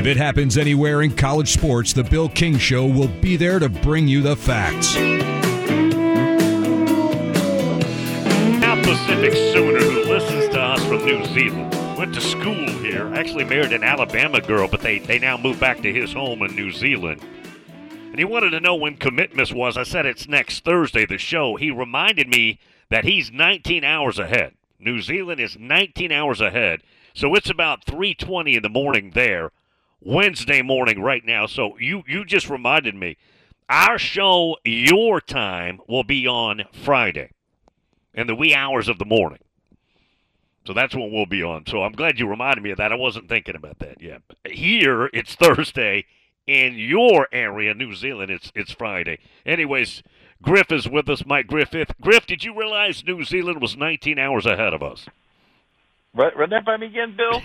If it happens anywhere in college sports, the Bill King Show will be there to bring you the facts. South Pacific Sooner, who listens to us from New Zealand, went to school here, actually married an Alabama girl, but they now moved back to his home in New Zealand. And he wanted to know when Commitmas was. I said it's next Thursday, the show. He reminded me that he's 19 hours ahead. New Zealand is 19 hours ahead. So it's about 3:20 in the morning there, Wednesday morning right now. So you just reminded me. Our show, your time, will be on Friday in the wee hours of the morning. So that's when we'll be on. So I'm glad you reminded me of that. I wasn't thinking about that yet. Here, it's Thursday. In your area, New Zealand, it's Friday. Anyways, Griff is with us, Mike Griffith. Griff, did you realize New Zealand was 19 hours ahead of us? Run that by me again, Bill.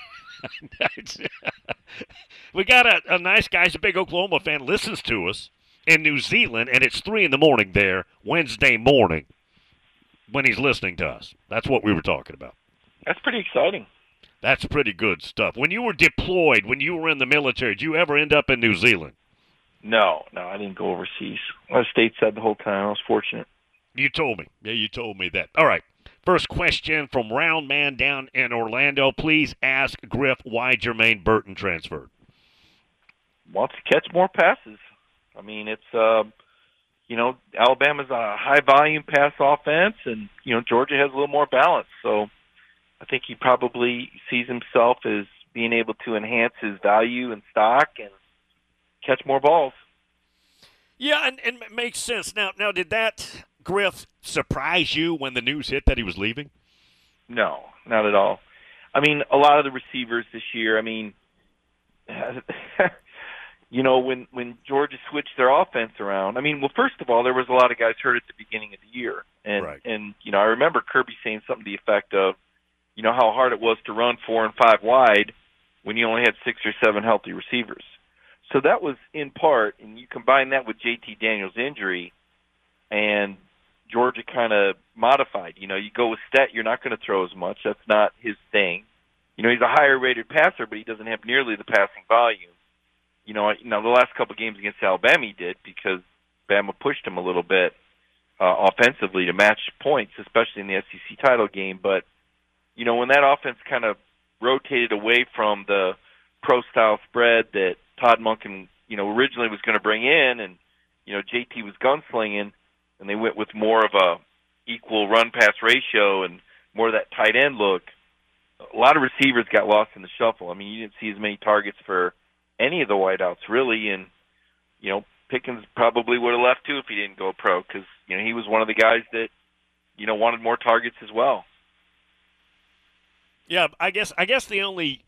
We got a nice guy, he's a big Oklahoma fan, listens to us in New Zealand, and it's 3 in the morning there, Wednesday morning, when he's listening to us. That's what we were talking about. That's pretty exciting. That's pretty good stuff. When you were deployed, when you were in the military, did you ever end up in New Zealand? No, I didn't go overseas. I was stateside the whole time. I was fortunate. You told me. Yeah, you told me that. All right. First question from Round Man down in Orlando. Please ask Griff why Jermaine Burton transferred. Wants to catch more passes. I mean, it's, Alabama's a high-volume pass offense, and, Georgia has a little more balance. So I think he probably sees himself as being able to enhance his value and stock and catch more balls. Yeah, and it makes sense. Now, did that, Griff, surprise you when the news hit that he was leaving? No, not at all. I mean, a lot of the receivers this year, when Georgia switched their offense around, first of all, there was a lot of guys hurt at the beginning of the year. And, right. And I remember Kirby saying something to the effect of, how hard it was to run 4 and 5 wide when you only had 6 or 7 healthy receivers. So that was in part, and you combine that with JT Daniels' injury, and Georgia kind of modified. You go with Stet, you're not going to throw as much. That's not his thing. He's a higher-rated passer, but he doesn't have nearly the passing volume. The last couple of games against Alabama he did because Bama pushed him a little bit offensively to match points, especially in the SEC title game. But, when that offense kind of rotated away from the pro-style spread that Todd Monken, originally was going to bring in, and, JT was gunslinging, and they went with more of a equal run-pass ratio and more of that tight end look, a lot of receivers got lost in the shuffle. You didn't see as many targets for any of the wideouts, really, and, Pickens probably would have left, too, if he didn't go pro, because, he was one of the guys that, wanted more targets as well. Yeah, I guess the only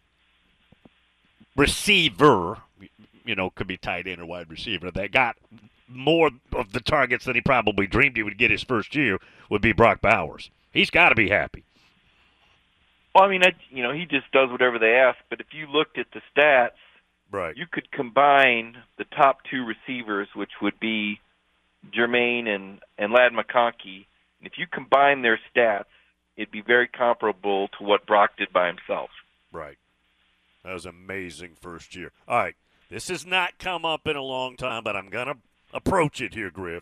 receiver, could be tight end or wide receiver, that got more of the targets than he probably dreamed he would get his first year would be Brock Bowers. He's got to be happy. Well, he just does whatever they ask, but if you looked at the stats, right, you could combine the top 2 receivers, which would be Jermaine and Ladd McConkey, and if you combine their stats, it'd be very comparable to what Brock did by himself. Right. That was amazing first year. All right. This has not come up in a long time, but I'm going to approach it here, Griff.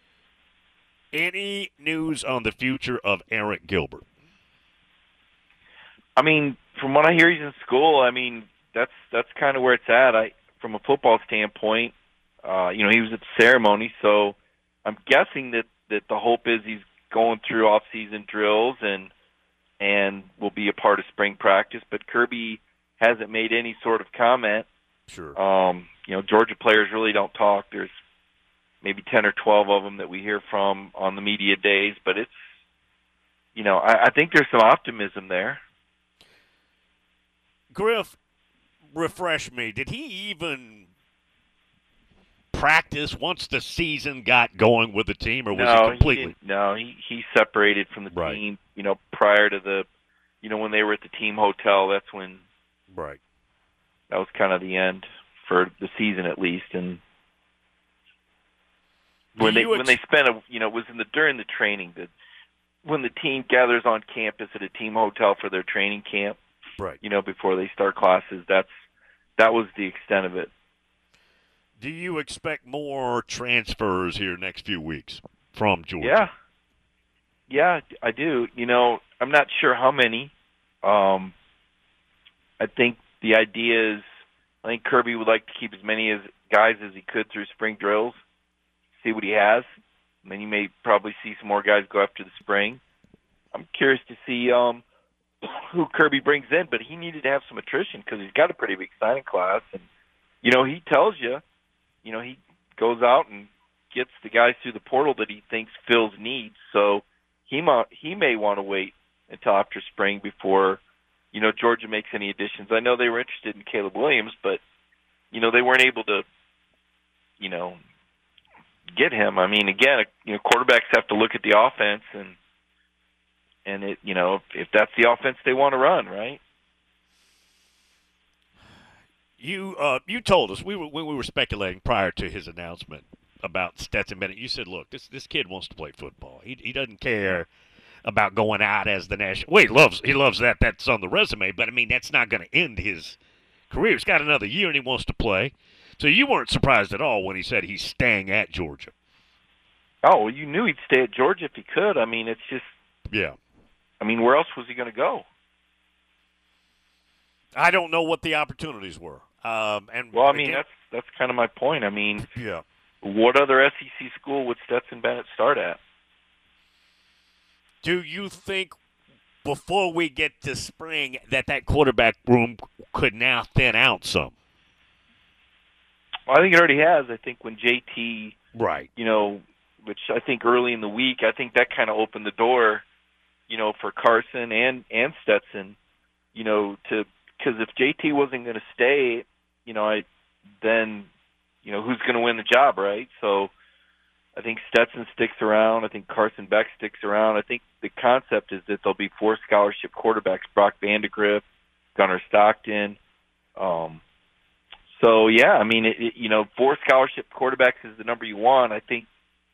Any news on the future of Eric Gilbert? From what I hear, he's in school. That's kind of where it's at. From a football standpoint, he was at the ceremony, so I'm guessing that the hope is he's going through off-season drills and will be a part of spring practice. But Kirby hasn't made any sort of comment. Sure. Georgia players really don't talk. There's maybe 10 or 12 of them that we hear from on the media days, but it's, I think there's some optimism there. Griff, refresh me. Did he even practice once the season got going with the team, or was he completely? He separated from the team, prior to when they were at the team hotel. That's when right. That was kind of the end for the season, at least. And when they spent it was during the training, that when the team gathers on campus at a team hotel for their training camp, right? Before they start classes, that's that was the extent of it. Do you expect more transfers here next few weeks from Georgia? Yeah, I do. I'm not sure how many. I think the idea is, I think Kirby would like to keep as many guys as he could through spring drills, see what he has, and then you may probably see some more guys go after the spring. I'm curious to see who Kirby brings in, but he needed to have some attrition because he's got a pretty big signing class, and he tells you, he goes out and gets the guys through the portal that he thinks fills needs. So he may want to wait until after spring before Georgia makes any additions. I know they were interested in Caleb Williams, but they weren't able to get him. I mean, again, quarterbacks have to look at the offense and it if that's the offense they want to run, right? You told us when we were speculating prior to his announcement about Stetson Bennett. You said, "Look, this kid wants to play football. He doesn't care about going out as the national. Well, he loves that. That's on the resume. But I mean, that's not going to end his career. He's got another year and he wants to play. So you weren't surprised at all when he said he's staying at Georgia. Oh, well, you knew he'd stay at Georgia if he could. I mean, it's just I mean, where else was he going to go? I don't know what the opportunities were. That's kind of my point. I mean, what other SEC school would Stetson Bennett start at? Do you think before we get to spring that quarterback room could now thin out some? Well, I think it already has. I think when JT, right, which I think early in the week, I think that kind of opened the door, for Carson and Stetson, because if JT wasn't going to stay, then who's going to win the job, right? So I think Stetson sticks around. I think Carson Beck sticks around. I think the concept is that there'll be 4 scholarship quarterbacks: Brock Vandagriff, Gunnar Stockton. So yeah, I mean, 4 scholarship quarterbacks is the number you want. I think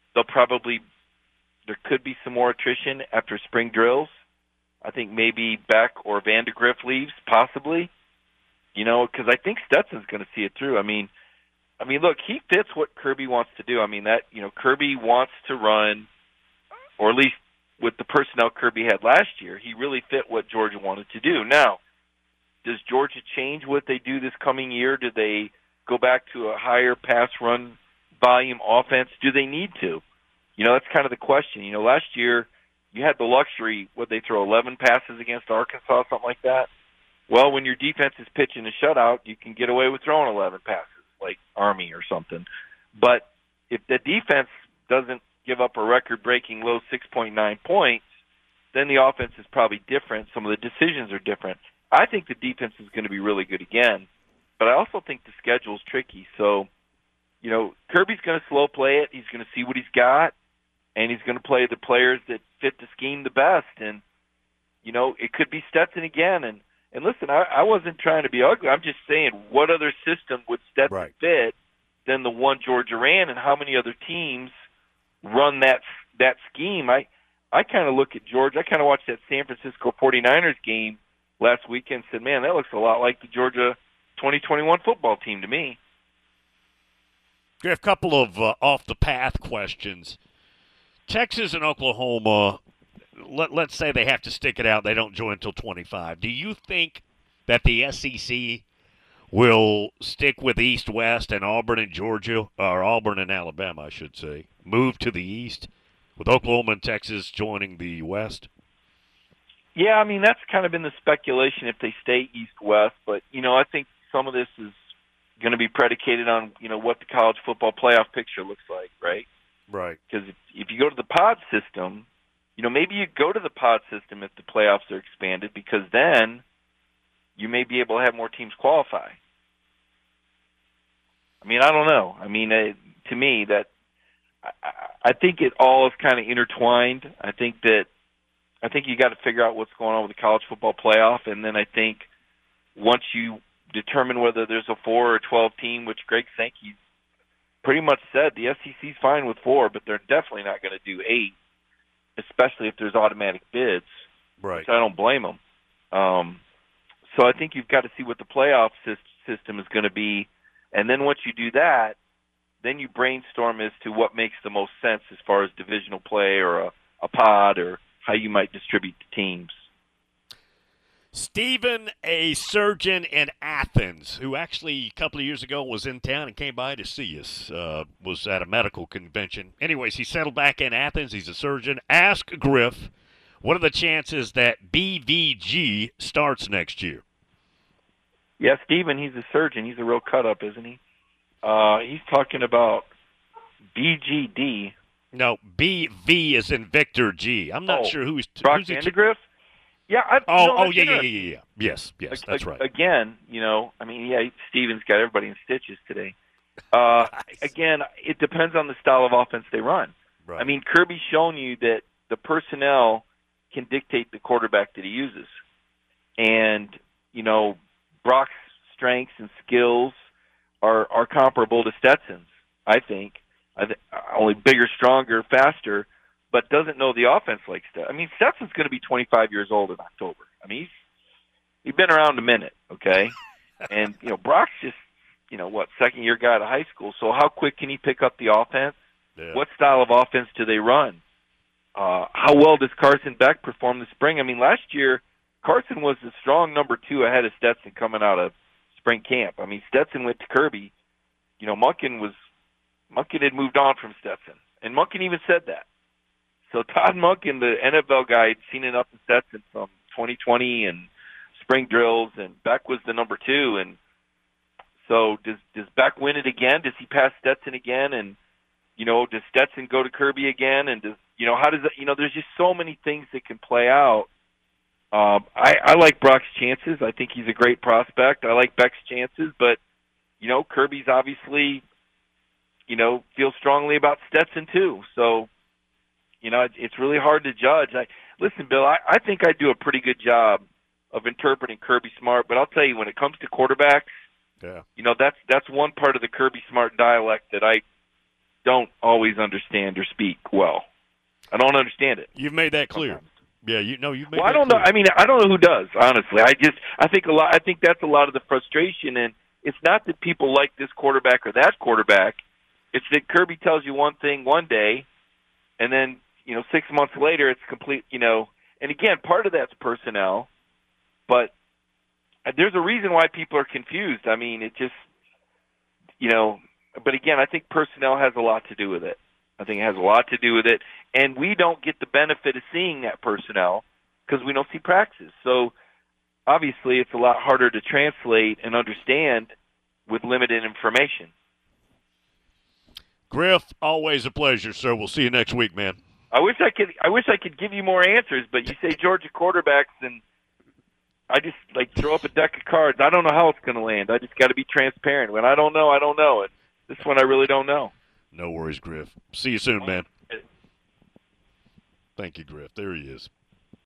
there could be some more attrition after spring drills. I think maybe Beck or Vandagriff leaves, possibly. Because I think Stetson's going to see it through. I mean, look, he fits what Kirby wants to do. I mean, that Kirby wants to run, or at least with the personnel Kirby had last year, he really fit what Georgia wanted to do. Now, does Georgia change what they do this coming year? Do they go back to a higher pass run volume offense? Do they need to? That's kind of the question. Last year you had the luxury, would they throw 11 passes against Arkansas, something like that? Well, when your defense is pitching a shutout, you can get away with throwing 11 passes, like Army or something. But if the defense doesn't give up a record-breaking low 6.9 points, then the offense is probably different. Some of the decisions are different. I think the defense is going to be really good again, but I also think the schedule is tricky. So, Kirby's going to slow play it. He's going to see what he's got, and he's going to play the players that fit the scheme the best. And, it could be Stetson again. And listen, I wasn't trying to be ugly. I'm just saying, what other system would Stetson fit than the one Georgia ran, and how many other teams run that scheme? I kind of look at Georgia. I kind of watched that San Francisco 49ers game last weekend and said, man, that looks a lot like the Georgia 2021 football team to me. We have a couple of off-the-path questions. Texas and Oklahoma, let's say they have to stick it out. They don't join until 25. Do you think that the SEC will stick with East-West and Auburn and Georgia, or Auburn and Alabama, I should say, move to the East, with Oklahoma and Texas joining the West? Yeah, I mean, that's kind of been the speculation if they stay East-West. But, I think some of this is going to be predicated on, what the college football playoff picture looks like, right? Right. Because if you go to the pod system, maybe you go to the pod system if the playoffs are expanded, because then you may be able to have more teams qualify. I mean, I don't know. I mean, to me, that I think it all is kind of intertwined. I think you got to figure out what's going on with the college football playoff, and then I think once you determine whether there's a 4 or 12 team, which Greg Sankey pretty much said the SEC's fine with 4, but they're definitely not going to do 8, especially if there's automatic bids. Right. Which I don't blame them. So I think you've got to see what the playoff system is going to be. And then once you do that, then you brainstorm as to what makes the most sense as far as divisional play or a pod or how you might distribute the teams. Stephen, a surgeon in Athens, who actually a couple of years ago was in town and came by to see us, was at a medical convention. Anyways, he settled back in Athens. He's a surgeon. Ask Griff, what are the chances that BVG starts next year? Yeah, Stephen, he's a surgeon. He's a real cut-up, isn't he? He's talking about BGD. No, BV is in Victor G. I'm not sure who's Brock Vandegrift? Yeah. Yeah. Yes, that's right. Again, Steven's got everybody in stitches today. Again, it depends on the style of offense they run. Right. I mean, Kirby's shown you that the personnel can dictate the quarterback that he uses. And, Brock's strengths and skills are comparable to Stetson's, I think. Only bigger, stronger, faster, but doesn't know the offense like Stetson. I mean, Stetson's going to be 25 years old in October. I mean, he's been around a minute, okay? And, Brock's just, second-year guy out of high school. So how quick can he pick up the offense? Yeah. What style of offense do they run? How well does Carson Beck perform this spring? I mean, last year, Carson was the strong number 2 ahead of Stetson coming out of spring camp. I mean, Stetson went to Kirby. Monken had moved on from Stetson. And Monken even said that. So Todd Monken, the NFL guy, had seen enough of Stetson from 2020 and spring drills, and Beck was the number 2. And so does Beck win it again? Does he pass Stetson again? And, does Stetson go to Kirby again? And how does it, there's just so many things that can play out. I like Brock's chances. I think he's a great prospect. I like Beck's chances, but, Kirby's obviously, feels strongly about Stetson too. So, it's really hard to judge. Listen, Bill, I think I do a pretty good job of interpreting Kirby Smart, but I'll tell you, when it comes to quarterbacks, that's one part of the Kirby Smart dialect that I don't always understand or speak well. I don't understand it. You've made that clear. Yeah, you've made well, I don't know. I mean, I don't know who does, honestly. I think that's a lot of the frustration, and it's not that people like this quarterback or that quarterback. It's that Kirby tells you one thing one day, and then, 6 months later it's complete, and again, part of that's personnel, but there's a reason why people are confused. I mean, it just, but again, I think personnel has a lot to do with it. I think it has a lot to do with it, and we don't get the benefit of seeing that personnel because we don't see practices. So obviously it's a lot harder to translate and understand with limited information. Griff, always a pleasure, sir. We'll see you next week, man. I wish I could give you more answers, but you say Georgia quarterbacks, and I just throw up a deck of cards. I don't know how it's going to land. I just got to be transparent. When I don't know, I don't know. And this one I really don't know. No worries, Griff. See you soon, man. Thank you, Griff. There he is.